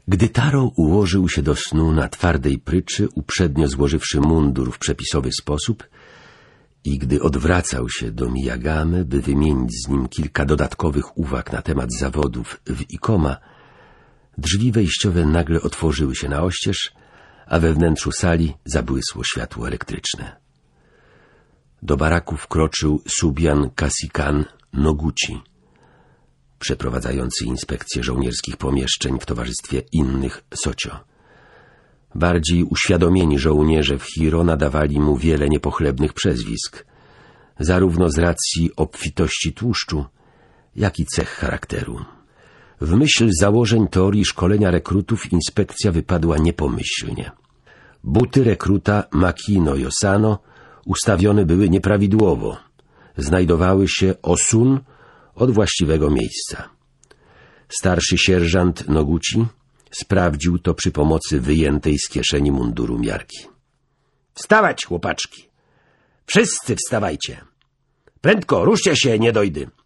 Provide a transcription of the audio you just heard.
Gdy Taro ułożył się do snu na twardej pryczy, uprzednio złożywszy mundur w przepisowy sposób, i gdy odwracał się do Miyagamy, by wymienić z nim kilka dodatkowych uwag na temat zawodów w Ikoma, drzwi wejściowe nagle otworzyły się na oścież, a we wnętrzu sali zabłysło światło elektryczne. Do baraku wkroczył Subian Kasikan Noguchi, przeprowadzający inspekcję żołnierskich pomieszczeń w towarzystwie innych Socio. Bardziej uświadomieni żołnierze w Hiro nadawali mu wiele niepochlebnych przezwisk, zarówno z racji obfitości tłuszczu, jak i cech charakteru. W myśl założeń teorii szkolenia rekrutów inspekcja wypadła niepomyślnie. Buty rekruta Makino Yosano ustawione były nieprawidłowo. Znajdowały się osun od właściwego miejsca. Starszy sierżant Noguchi sprawdził to przy pomocy wyjętej z kieszeni munduru miarki. Wstawać, chłopaczki! Wszyscy wstawajcie! Prędko, ruszcie się, niedojdy!